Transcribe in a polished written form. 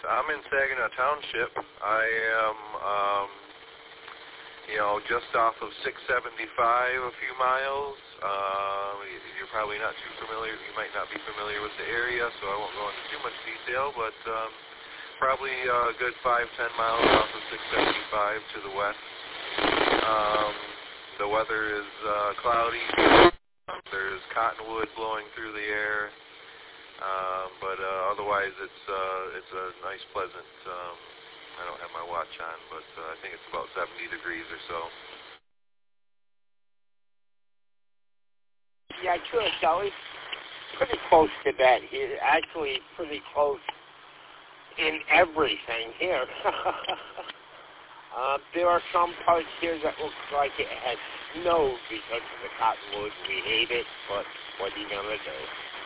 I'm in Saginaw Township. I am, just off of 675 a few miles. You're probably not too familiar. You might not be familiar with the area, so I won't go into too much detail, but probably a good 5-10 miles off of 675 to the west. The weather is cloudy. There's cottonwood blowing through the air, but otherwise it's a nice, pleasant. I don't have my watch on, but I think it's about 70 degrees or so. Yeah, true. It's always pretty close to that here. Actually, pretty close in everything here. There are some parts here that looks like it has snowed because of the cottonwood. We hate it, but what are you going to do?